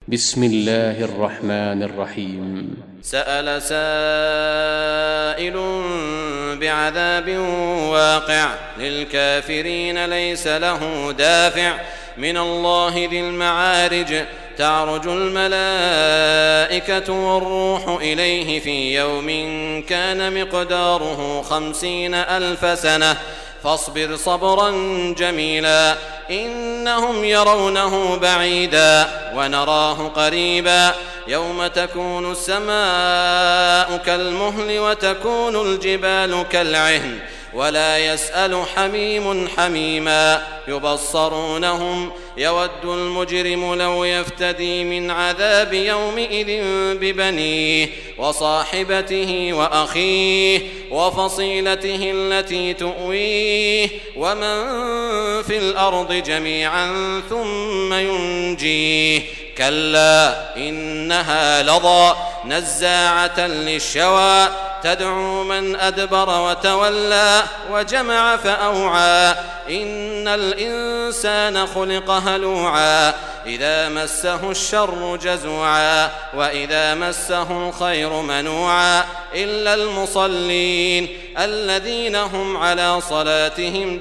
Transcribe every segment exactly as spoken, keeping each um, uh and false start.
بسم الله الرحمن الرحيم. سأل سائل بعذاب واقع للكافرين ليس له دافع من الله ذي المعارج تعرج الملائكة والروح إليه في يوم كان مقداره خمسين ألف سنة فاصبر صبرا جميلا إنهم يرونه بعيدا ونراه قريبا يوم تكون السماء كالمهل وتكون الجبال كالعهن ولا يسأل حميم حميما يبصرونهم يود المجرم لو يفتدي من عذاب يومئذ ببنيه وصاحبته وأخيه وفصيلته التي تؤويه ومن في الأرض جميعا ثم ينجيه كلا إنها لظى نزاعة للشوى تدعو من أدبر وتولى وجمع فأوعى إن الإنسان خلق هلوعا إذا مسه الشر جزوعا وإذا مسه الخير منوعا إلا المصلين الذين هم على صلاتهم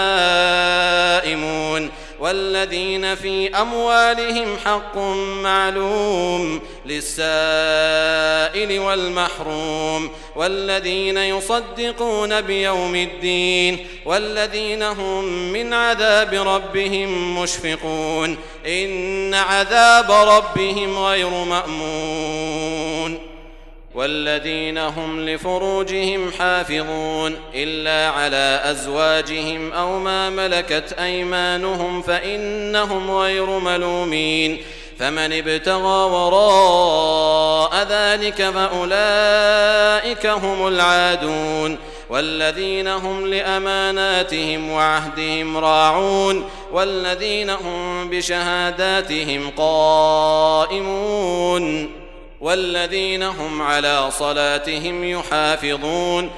دائمون والذين في أموالهم حق معلوم للسائل والمحروم والذين يصدقون بيوم الدين والذين هم من عذاب ربهم مشفقون إن عذاب ربهم غير مأمون والذين هم لفروجهم حافظون إلا على أزواجهم أو ما ملكت أيمانهم فإنهم غير ملومين فمن ابتغى وراء ذلك فأولئك هم العادون والذين هم لأماناتهم وعهدهم راعون والذين هم بشهاداتهم قائمون والذين هم على صلاتهم يحافظون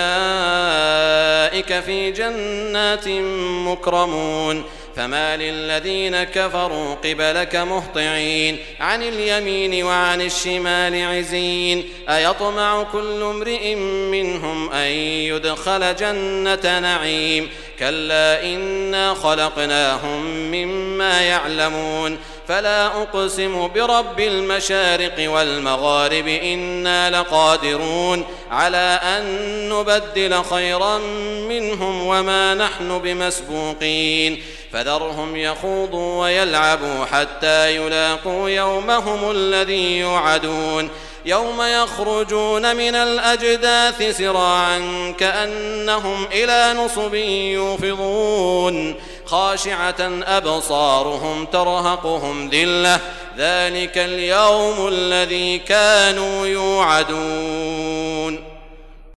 أولئك في جنات مكرمون فما للذين كفروا قبلك مهطعين عن اليمين وعن الشمال عزين أيطمع كل امرئ منهم أن يدخل جنة نعيم كلا إنا خلقناهم مما يعلمون فلا أقسم برب المشارق والمغارب إنا لقادرون على أن نبدل خيرا منهم وما نحن بمسبوقين فذرهم يخوضوا ويلعبوا حتى يلاقوا يومهم الذي يوعدون يوم يخرجون من الأجداث سراعا كأنهم إلى نصب يوفضون خاشعة أبصارهم ترهقهم ذلة ذلك اليوم الذي كانوا يوعدون.